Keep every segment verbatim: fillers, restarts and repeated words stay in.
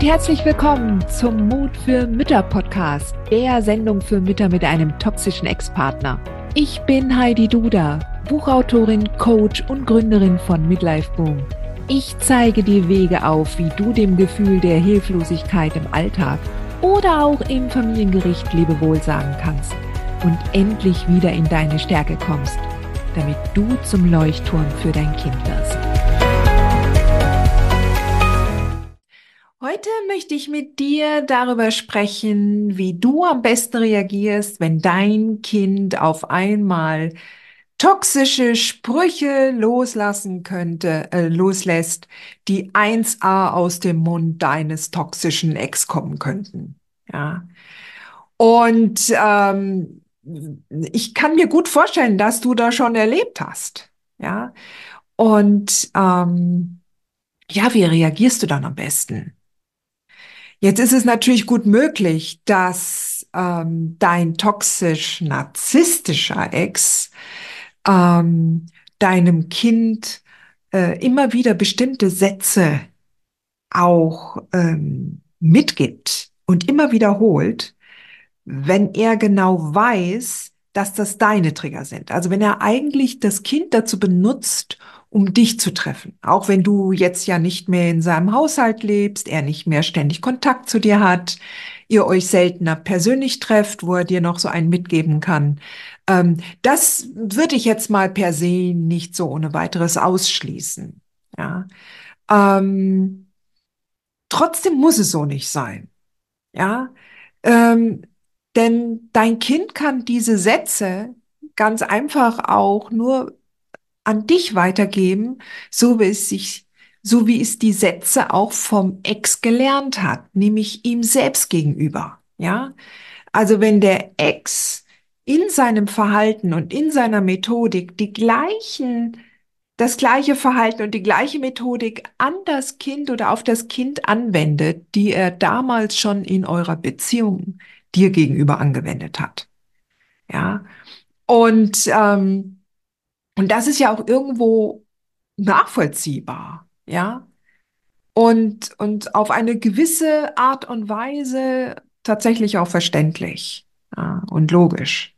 und herzlich willkommen zum Mut für Mütter Podcast, der Sendung für Mütter mit einem toxischen Ex-Partner. Ich bin Heidi Duda, Buchautorin, Coach und Gründerin von Midlife Boom. Ich zeige dir Wege auf, wie du dem Gefühl der Hilflosigkeit im Alltag oder auch im Familiengericht Lebewohl sagen kannst und endlich wieder in deine Stärke kommst, damit du zum Leuchtturm für dein Kind wirst. Heute möchte ich mit dir darüber sprechen, wie du am besten reagierst, wenn dein Kind auf einmal toxische Sprüche loslassen könnte, äh, loslässt, die eins a aus dem Mund deines toxischen Ex kommen könnten. Ja. Und ähm, ich kann mir gut vorstellen, dass du das schon erlebt hast. Ja. Und ähm, ja, wie reagierst du dann am besten? Jetzt ist es natürlich gut möglich, dass ähm, dein toxisch-narzisstischer Ex ähm, deinem Kind äh, immer wieder bestimmte Sätze auch ähm, mitgibt und immer wiederholt, wenn er genau weiß, dass das deine Trigger sind. Also wenn er eigentlich das Kind dazu benutzt, um dich zu treffen. Auch wenn du jetzt ja nicht mehr in seinem Haushalt lebst, er nicht mehr ständig Kontakt zu dir hat, ihr euch seltener persönlich trefft, wo er dir noch so einen mitgeben kann. Ähm, das würde ich jetzt mal per se nicht so ohne weiteres ausschließen. Ja. Ähm, trotzdem muss es so nicht sein. Ja. Ähm, denn dein Kind kann diese Sätze ganz einfach auch nur an dich weitergeben, so wie es sich, so wie es die Sätze auch vom Ex gelernt hat, nämlich ihm selbst gegenüber. Ja, also wenn der Ex in seinem Verhalten und in seiner Methodik die gleichen, das gleiche Verhalten und die gleiche Methodik an das Kind oder auf das Kind anwendet, die er damals schon in eurer Beziehung dir gegenüber angewendet hat. Ja, und ähm, und das ist ja auch irgendwo nachvollziehbar, ja, und, und auf eine gewisse Art und Weise tatsächlich auch verständlich, ja, und logisch.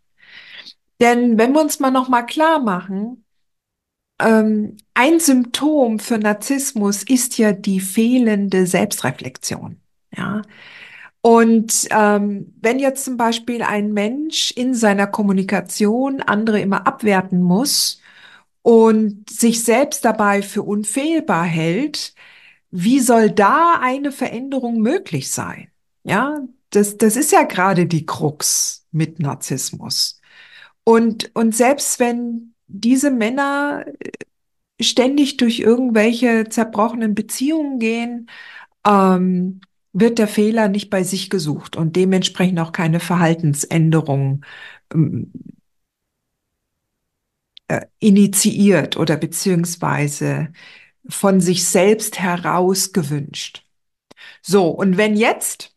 Denn wenn wir uns mal noch mal klar machen, ähm, ein Symptom für Narzissmus ist ja die fehlende Selbstreflexion, ja. Und ähm, wenn jetzt zum Beispiel ein Mensch in seiner Kommunikation andere immer abwerten muss und sich selbst dabei für unfehlbar hält, wie soll da eine Veränderung möglich sein? Ja, das, das ist ja gerade die Krux mit Narzissmus. Und, und selbst wenn diese Männer ständig durch irgendwelche zerbrochenen Beziehungen gehen, ähm, wird der Fehler nicht bei sich gesucht und dementsprechend auch keine Verhaltensänderung ähm, äh, initiiert oder beziehungsweise von sich selbst heraus gewünscht. So, und wenn jetzt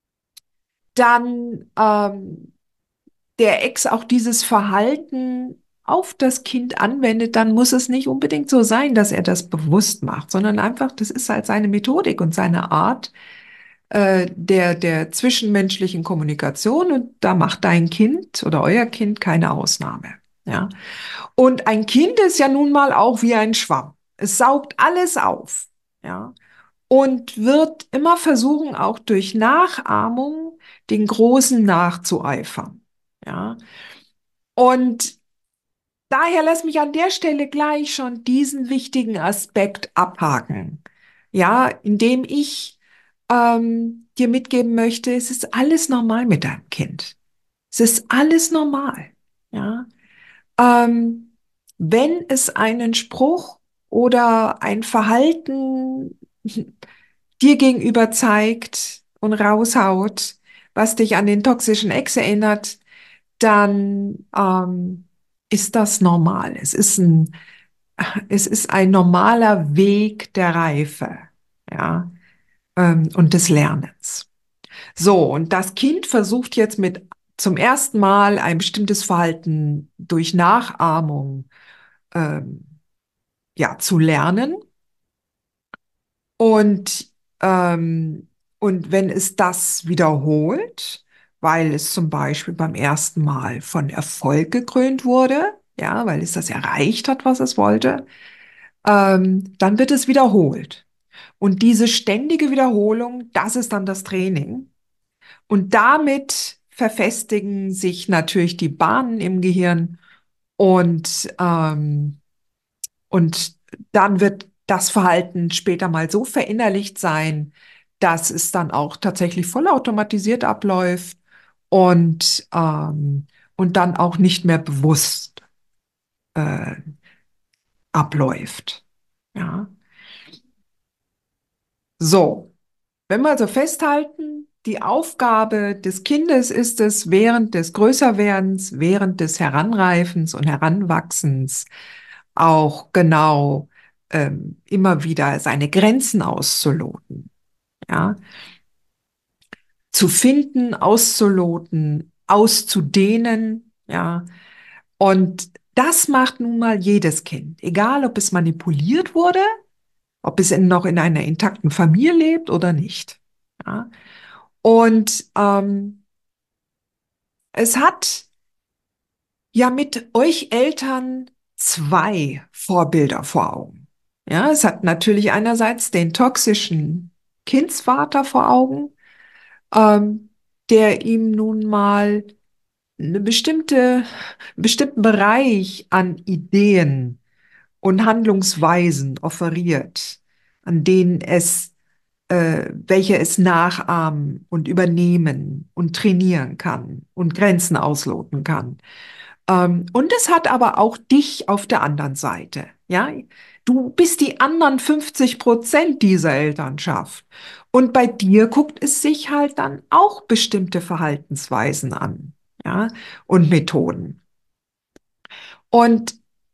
dann ähm, der Ex auch dieses Verhalten auf das Kind anwendet, dann muss es nicht unbedingt so sein, dass er das bewusst macht, sondern einfach, das ist halt seine Methodik und seine Art äh, der, der zwischenmenschlichen Kommunikation und da macht dein Kind oder euer Kind keine Ausnahme. Ja. Und ein Kind ist ja nun mal auch wie ein Schwamm. Es saugt alles auf. Ja. Und wird immer versuchen, auch durch Nachahmung den Großen nachzueifern. Ja. Und daher lass mich an der Stelle gleich schon diesen wichtigen Aspekt abhaken. Ja, indem ich ähm, dir mitgeben möchte, es ist alles normal mit deinem Kind. Es ist alles normal. Ja. Ähm, wenn es einen Spruch oder ein Verhalten dir gegenüber zeigt und raushaut, was dich an den toxischen Ex erinnert, dann ähm, ist das normal. Es ist ein, es ist ein normaler Weg der Reife, ja, ähm, und des Lernens. So, und das Kind versucht jetzt mit zum ersten Mal ein bestimmtes Verhalten durch Nachahmung ähm, ja, zu lernen. Und ähm, Und wenn es das wiederholt, weil es zum Beispiel beim ersten Mal von Erfolg gekrönt wurde, ja, weil es das erreicht hat, was es wollte, ähm, dann wird es wiederholt. Und diese ständige Wiederholung, das ist dann das Training. Und damit verfestigen sich natürlich die Bahnen im Gehirn und, ähm, und dann wird das Verhalten später mal so verinnerlicht sein, dass es dann auch tatsächlich vollautomatisiert abläuft und, ähm, und dann auch nicht mehr bewusst äh, abläuft. Ja. So, wenn wir also festhalten, die Aufgabe des Kindes ist es, während des Größerwerdens, während des Heranreifens und Heranwachsens auch genau ähm, immer wieder seine Grenzen auszuloten, ja, zu finden, auszuloten, auszudehnen, ja. Und das macht nun mal jedes Kind, egal ob es manipuliert wurde, ob es in, noch in einer intakten Familie lebt oder nicht. Ja. Und ähm, es hat ja mit euch Eltern zwei Vorbilder vor Augen. Ja, es hat natürlich einerseits den toxischen Kindsvater vor Augen, ähm, der ihm nun mal eine bestimmte, einen bestimmten Bereich an Ideen und Handlungsweisen offeriert, an denen es, äh, welche es nachahmen und übernehmen und trainieren kann und Grenzen ausloten kann. Ähm, und es hat aber auch dich auf der anderen Seite. Ja, du bist die anderen fünfzig Prozent dieser Elternschaft. Und bei dir guckt es sich halt dann auch bestimmte Verhaltensweisen an, ja, und Methoden. Und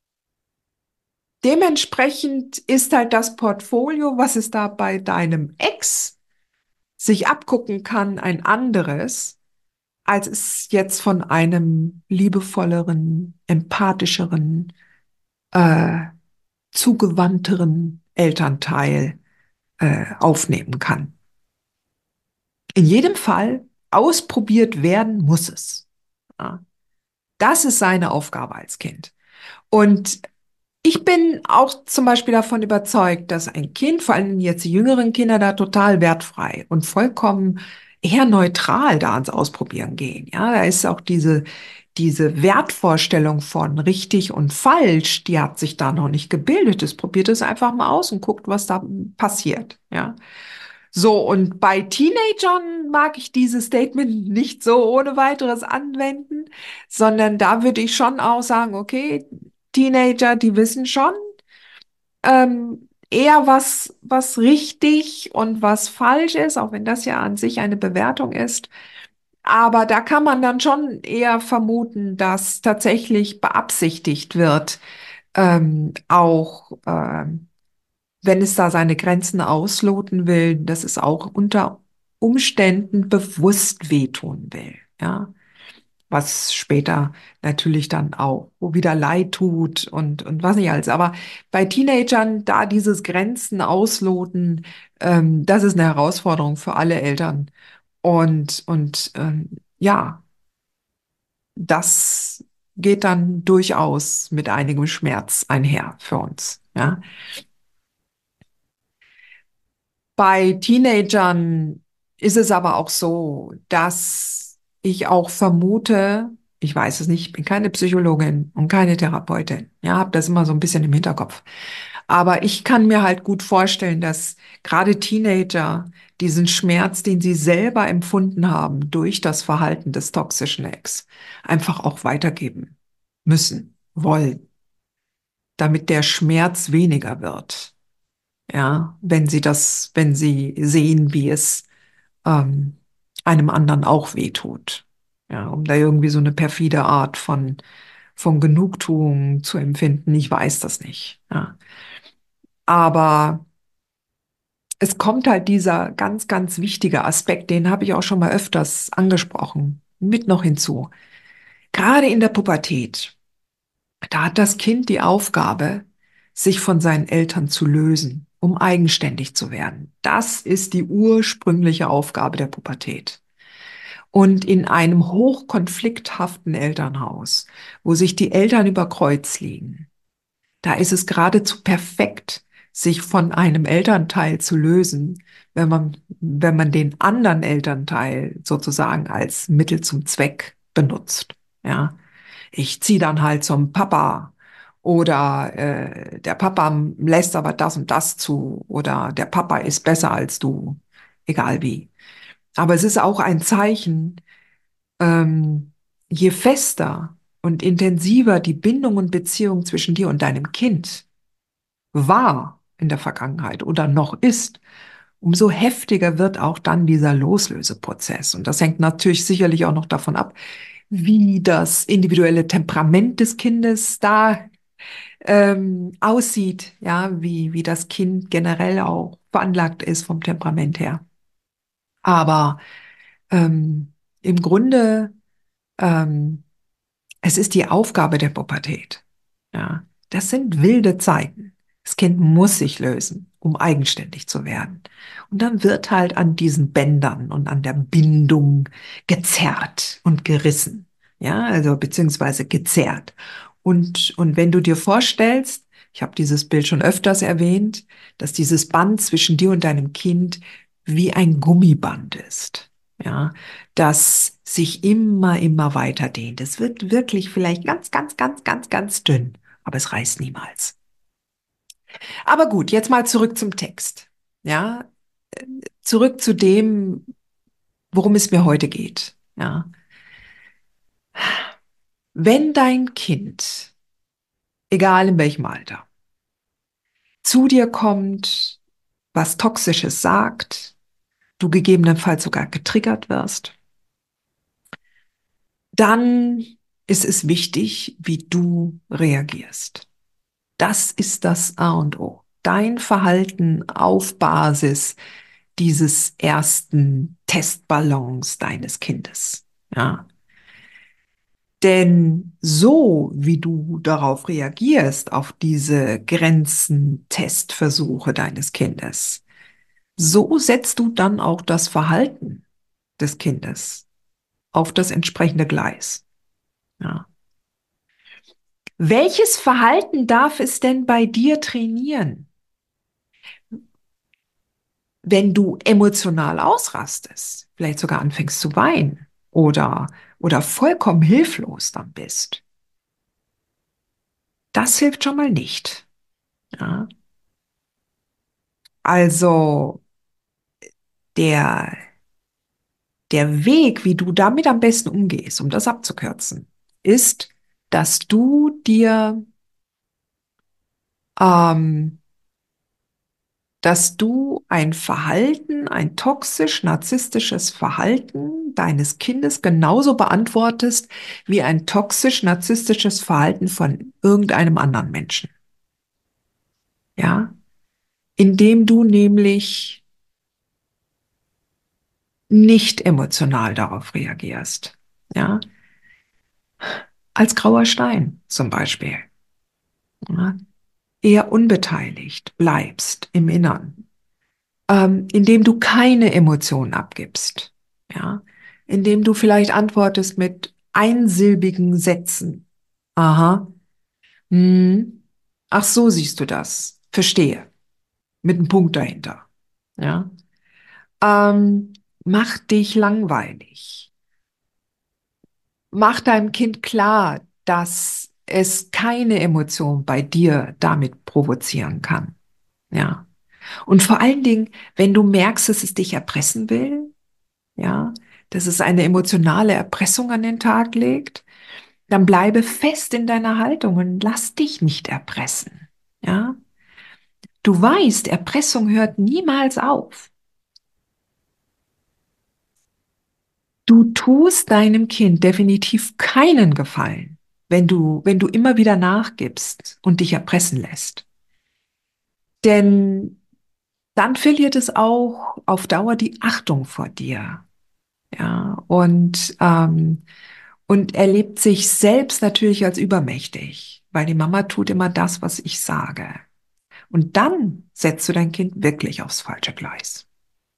dementsprechend ist halt das Portfolio, was es da bei deinem Ex sich abgucken kann, ein anderes, als es jetzt von einem liebevolleren, empathischeren, äh, zugewandteren Elternteil äh, aufnehmen kann. In jedem Fall ausprobiert werden muss es. Ja, das ist seine Aufgabe als Kind. Und ich bin auch zum Beispiel davon überzeugt, dass ein Kind, vor allem jetzt die jüngeren Kinder, da total wertfrei und vollkommen eher neutral da ans Ausprobieren gehen. Ja, da ist auch diese, diese Wertvorstellung von richtig und falsch, die hat sich da noch nicht gebildet. Es probiert es einfach mal aus und guckt, was da passiert. Ja. So, und bei Teenagern mag ich dieses Statement nicht so ohne weiteres anwenden, sondern da würde ich schon auch sagen, okay, Teenager, die wissen schon ähm, eher, was, was richtig und was falsch ist, auch wenn das ja an sich eine Bewertung ist. Aber da kann man dann schon eher vermuten, dass tatsächlich beabsichtigt wird, ähm, auch ähm, wenn es da seine Grenzen ausloten will, dass es auch unter Umständen bewusst wehtun will, ja, was später natürlich dann auch wieder leid tut und, und was nicht alles. Aber bei Teenagern, da dieses Grenzen ausloten, ähm, das ist eine Herausforderung für alle Eltern. Und, und ähm, ja, das geht dann durchaus mit einigem Schmerz einher für uns, ja. Bei Teenagern ist es aber auch so, dass ich auch vermute, ich weiß es nicht, ich bin keine Psychologin und keine Therapeutin, ja, habe das immer so ein bisschen im Hinterkopf. Aber ich kann mir halt gut vorstellen, dass gerade Teenager diesen Schmerz, den sie selber empfunden haben durch das Verhalten des toxischen Ex, einfach auch weitergeben müssen, wollen, damit der Schmerz weniger wird. Ja, wenn sie das, wenn sie sehen, wie es ähm, einem anderen auch wehtut. Ja, um da irgendwie so eine perfide Art von, von Genugtuung zu empfinden. Ich weiß das nicht. Ja. Aber es kommt halt dieser ganz, ganz wichtige Aspekt, den habe ich auch schon mal öfters angesprochen, mit noch hinzu. Gerade in der Pubertät, da hat das Kind die Aufgabe, sich von seinen Eltern zu lösen. um eigenständig zu werden. Das ist die ursprüngliche Aufgabe der Pubertät. Und in einem hochkonflikthaften Elternhaus, wo sich die Eltern über Kreuz liegen, da ist es geradezu perfekt, sich von einem Elternteil zu lösen, wenn man, wenn man den anderen Elternteil sozusagen als Mittel zum Zweck benutzt. Ja, ich ziehe dann halt zum Papa oder äh, der Papa lässt aber das und das zu oder der Papa ist besser als du, egal wie. Aber es ist auch ein Zeichen, ähm, je fester und intensiver die Bindung und Beziehung zwischen dir und deinem Kind war in der Vergangenheit oder noch ist, umso heftiger wird auch dann dieser Loslöseprozess. Und das hängt natürlich sicherlich auch noch davon ab, wie das individuelle Temperament des Kindes da ähm, aussieht, ja, wie, wie das Kind generell auch veranlagt ist vom Temperament her. Aber ähm, im Grunde ähm, es ist die Aufgabe der Pubertät. Ja, das sind wilde Zeiten. Das Kind muss sich lösen, um eigenständig zu werden. Und dann wird halt an diesen Bändern und an der Bindung gezerrt und gerissen. Ja, also beziehungsweise gezerrt. Und, und wenn du dir vorstellst, ich habe dieses Bild schon öfters erwähnt, dass dieses Band zwischen dir und deinem Kind wie ein Gummiband ist. Ja, das sich immer, immer weiter dehnt. Es wird wirklich vielleicht ganz, ganz, ganz, ganz, ganz dünn, aber es reißt niemals. Aber gut, jetzt mal zurück zum Text. Ja, zurück zu dem, worum es mir heute geht. Ja, wenn dein Kind, egal in welchem Alter, zu dir kommt, was Toxisches sagt, du gegebenenfalls sogar getriggert wirst, dann ist es wichtig, wie du reagierst. Das ist das A und O. Dein Verhalten auf Basis dieses ersten Testballons deines Kindes. Ja. Denn so wie du darauf reagierst, auf diese Grenzen, Testversuche deines Kindes, so setzt du dann auch das Verhalten des Kindes auf das entsprechende Gleis. Ja. Welches Verhalten darf es denn bei dir trainieren? Wenn du emotional ausrastest, vielleicht sogar anfängst zu weinen oder, oder vollkommen hilflos dann bist, das hilft schon mal nicht. Ja? Also der, der Weg, wie du damit am besten umgehst, um das abzukürzen, ist, dass du dir, ähm, dass du ein Verhalten, ein toxisch-narzisstisches Verhalten deines Kindes genauso beantwortest wie ein toxisch-narzisstisches Verhalten von irgendeinem anderen Menschen. Ja, indem du nämlich nicht emotional darauf reagierst. Ja, als grauer Stein zum Beispiel. Ja, eher unbeteiligt bleibst im Innern, ähm, indem du keine Emotionen abgibst, ja, indem du vielleicht antwortest mit einsilbigen Sätzen. Aha, hm, ach so siehst du das, verstehe, mit einem Punkt dahinter, ja. Ähm, mach dich langweilig. Mach deinem Kind klar, dass es keine Emotion bei dir damit provozieren kann, ja. Und vor allen Dingen, wenn du merkst, dass es dich erpressen will, ja, dass es eine emotionale Erpressung an den Tag legt, dann bleibe fest in deiner Haltung und lass dich nicht erpressen. Ja, du weißt, Erpressung hört niemals auf. Du tust deinem Kind definitiv keinen Gefallen, wenn du, wenn du immer wieder nachgibst und dich erpressen lässt. Denn dann verliert es auch auf Dauer die Achtung vor dir. Ja, und ähm, und erlebt sich selbst natürlich als übermächtig, weil die Mama tut immer das, was ich sage. Und dann setzt du dein Kind wirklich aufs falsche Gleis.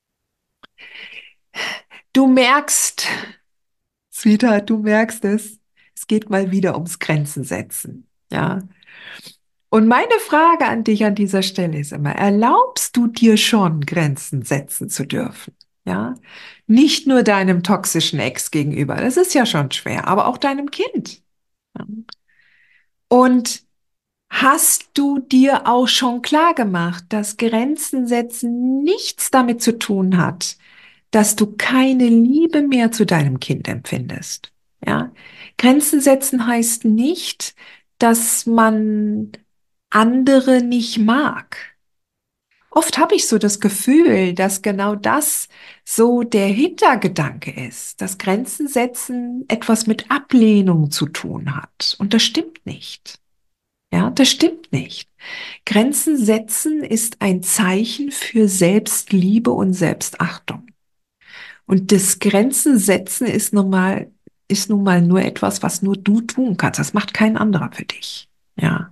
Du merkst, Sweetheart, du merkst es. Es geht mal wieder ums Grenzen setzen. Ja. Und meine Frage an dich an dieser Stelle ist immer, erlaubst du dir schon, Grenzen setzen zu dürfen? Ja. Nicht nur deinem toxischen Ex gegenüber. Das ist ja schon schwer, aber auch deinem Kind. Ja. Und hast du dir auch schon klar gemacht, dass Grenzen setzen nichts damit zu tun hat, dass du keine Liebe mehr zu deinem Kind empfindest? Ja? Grenzen setzen heißt nicht, dass man andere nicht mag. Oft habe ich so das Gefühl, dass genau das so der Hintergedanke ist, dass Grenzen setzen etwas mit Ablehnung zu tun hat. Und das stimmt nicht. Ja, das stimmt nicht. Grenzen setzen ist ein Zeichen für Selbstliebe und Selbstachtung. Und das Grenzen setzen ist nun mal, ist nun mal nur etwas, was nur du tun kannst. Das macht kein anderer für dich. Ja.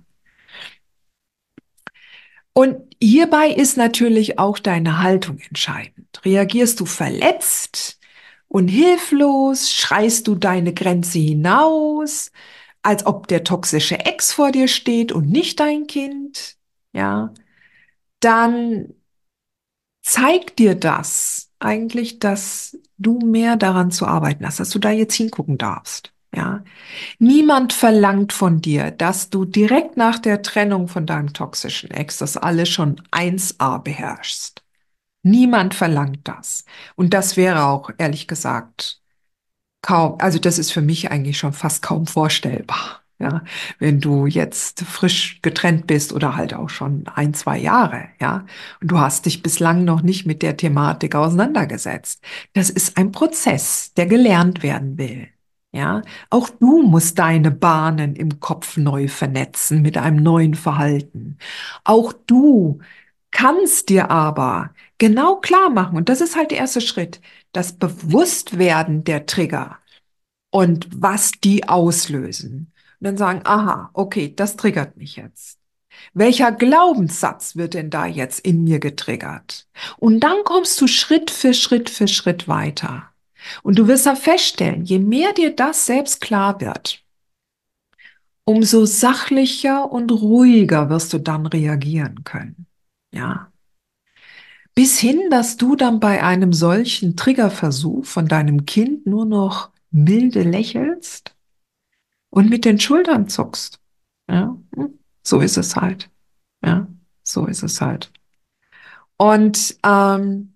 Und hierbei ist natürlich auch deine Haltung entscheidend. Reagierst du verletzt und hilflos? Schreist du deine Grenze hinaus, als ob der toxische Ex vor dir steht und nicht dein Kind? Ja, dann zeigt dir das eigentlich, dass du mehr daran zu arbeiten hast, dass du da jetzt hingucken darfst. Ja, niemand verlangt von dir, dass du direkt nach der Trennung von deinem toxischen Ex das alles schon eins a beherrschst. Niemand verlangt das. Und das wäre auch, ehrlich gesagt, kaum, also das ist für mich eigentlich schon fast kaum vorstellbar. Ja, wenn du jetzt frisch getrennt bist oder halt auch schon ein, zwei Jahre, ja, und du hast dich bislang noch nicht mit der Thematik auseinandergesetzt. Das ist ein Prozess, der gelernt werden will. Ja, auch du musst deine Bahnen im Kopf neu vernetzen mit einem neuen Verhalten. Auch du kannst dir aber genau klar machen, und das ist halt der erste Schritt, das Bewusstwerden der Trigger und was die auslösen. Und dann sagen, aha, okay, das triggert mich jetzt. Welcher Glaubenssatz wird denn da jetzt in mir getriggert? Und dann kommst du Schritt für Schritt für Schritt weiter. Und du wirst ja feststellen, je mehr dir das selbst klar wird, umso sachlicher und ruhiger wirst du dann reagieren können. Ja. Bis hin, dass du dann bei einem solchen Triggerversuch von deinem Kind nur noch milde lächelst und mit den Schultern zuckst. Ja, hm, so ist es halt. Ja, so ist es halt. Und ähm,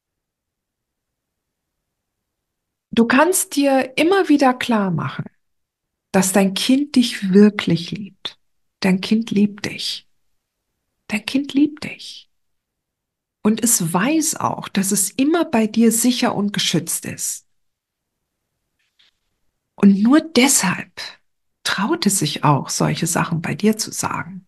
du kannst dir immer wieder klar machen, dass dein Kind dich wirklich liebt. Dein Kind liebt dich. Dein Kind liebt dich. Und es weiß auch, dass es immer bei dir sicher und geschützt ist. Und nur deshalb traut es sich auch, solche Sachen bei dir zu sagen.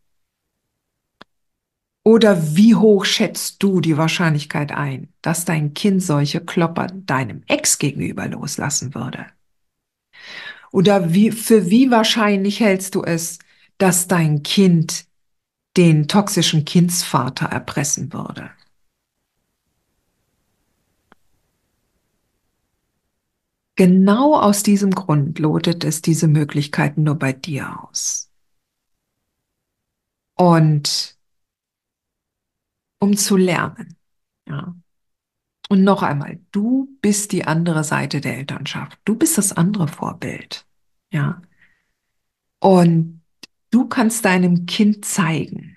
Oder wie hoch schätzt du die Wahrscheinlichkeit ein, dass dein Kind solche Klopper deinem Ex gegenüber loslassen würde? Oder wie, für wie wahrscheinlich hältst du es, dass dein Kind den toxischen Kindsvater erpressen würde? Genau aus diesem Grund lotet es diese Möglichkeiten nur bei dir aus. Und um zu lernen, ja. Und noch einmal, du bist die andere Seite der Elternschaft. Du bist das andere Vorbild. Ja. Und du kannst deinem Kind zeigen,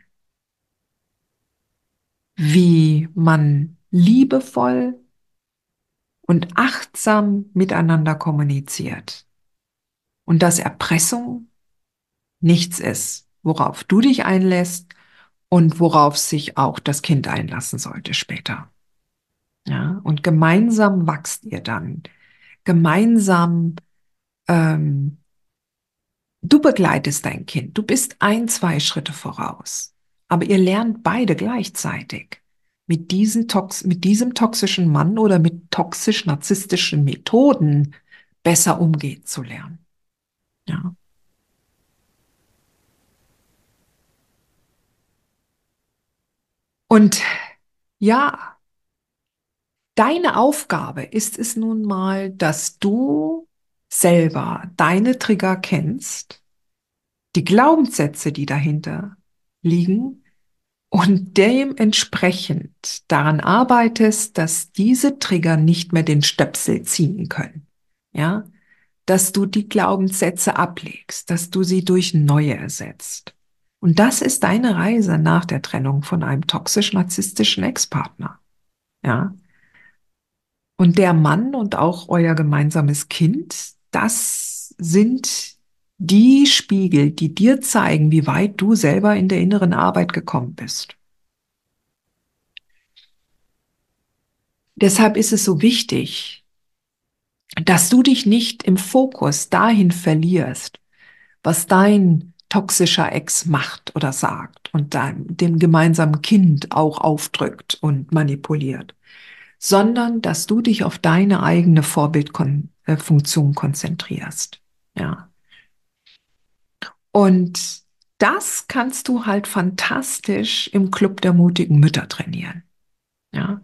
wie man liebevoll und achtsam miteinander kommuniziert. Und dass Erpressung nichts ist, worauf du dich einlässt und worauf sich auch das Kind einlassen sollte später. Ja. Und gemeinsam wachst ihr dann. Gemeinsam ähm, Du begleitest dein Kind, du bist ein, zwei Schritte voraus, aber ihr lernt beide gleichzeitig mit diesen Tox mit diesem toxischen Mann oder mit toxisch-narzisstischen Methoden besser umgehen zu lernen. Ja. Und ja, deine Aufgabe ist es nun mal, dass du selber deine Trigger kennst, die Glaubenssätze, die dahinter liegen und dementsprechend daran arbeitest, dass diese Trigger nicht mehr den Stöpsel ziehen können. Ja, dass du die Glaubenssätze ablegst, dass du sie durch neue ersetzt. Und das ist deine Reise nach der Trennung von einem toxisch-narzisstischen Ex-Partner. Ja. Und der Mann und auch euer gemeinsames Kind, das sind die Spiegel, die dir zeigen, wie weit du selber in der inneren Arbeit gekommen bist. Deshalb ist es so wichtig, dass du dich nicht im Fokus dahin verlierst, was dein toxischer Ex macht oder sagt und dein, dem gemeinsamen Kind auch aufdrückt und manipuliert, sondern dass du dich auf deine eigene Vorbildfunktion konzentrierst. Ja. Und das kannst du halt fantastisch im Club der mutigen Mütter trainieren. Ja.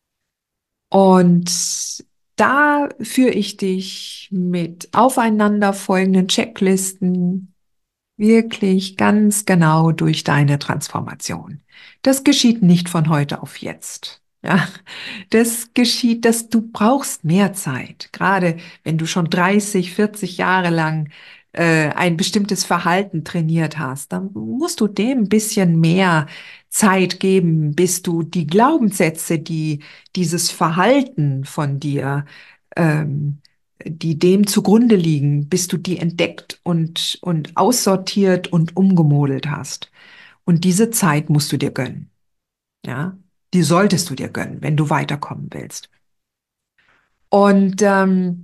Und da führe ich dich mit aufeinanderfolgenden Checklisten wirklich ganz genau durch deine Transformation. Das geschieht nicht von heute auf jetzt. Ja, das geschieht, dass du brauchst mehr Zeit. Gerade wenn du schon dreißig, vierzig Jahre lang äh, ein bestimmtes Verhalten trainiert hast, dann musst du dem ein bisschen mehr Zeit geben, bis du die Glaubenssätze, die dieses Verhalten von dir ähm, die dem zugrunde liegen, bis du die entdeckt und, und aussortiert und umgemodelt hast. Und diese Zeit musst du dir gönnen. Ja, die solltest du dir gönnen, wenn du weiterkommen willst. Und ähm,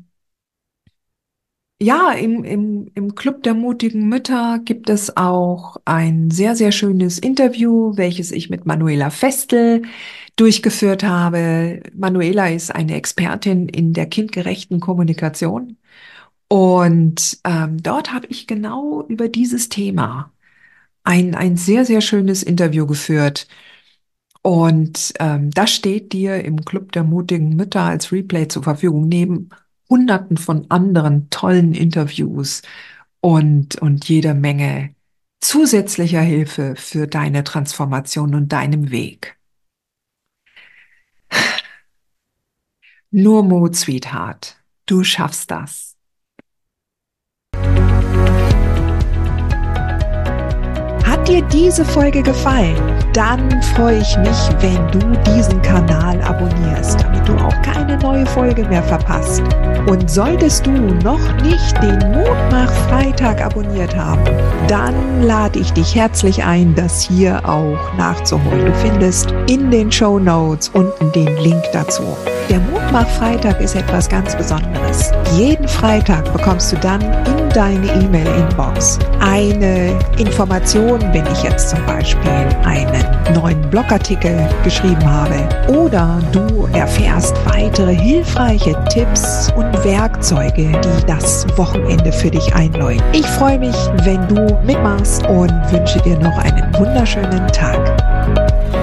ja, im, im, im Club der mutigen Mütter gibt es auch ein sehr, sehr schönes Interview, welches ich mit Manuela Festel durchgeführt habe. Manuela ist eine Expertin in der kindgerechten Kommunikation. Und ähm, dort habe ich genau über dieses Thema ein, ein sehr, sehr schönes Interview geführt. Und ähm, das steht dir im Club der mutigen Mütter als Replay zur Verfügung, neben Hunderten von anderen tollen Interviews und, und jeder Menge zusätzlicher Hilfe für deine Transformation und deinem Weg. Nur Mut, Sweetheart. Du schaffst das. Hat dir diese Folge gefallen? Dann freue ich mich, wenn du diesen Kanal abonnierst, damit du auch keine neue Folge mehr verpasst. Und solltest du noch nicht den Mutmach-Freitag abonniert haben, dann lade ich dich herzlich ein, das hier auch nachzuholen. Du findest in den Shownotes unten den Link dazu. Der Mutmach-Freitag ist etwas ganz Besonderes. Jeden Freitag bekommst du dann in deine E-Mail-Inbox eine Information, wenn ich jetzt zum Beispiel einen neuen Blogartikel geschrieben habe, oder du erfährst weitere hilfreiche Tipps und Werkzeuge, die das Wochenende für dich einläuten. Ich freue mich, wenn du mitmachst und wünsche dir noch einen wunderschönen Tag.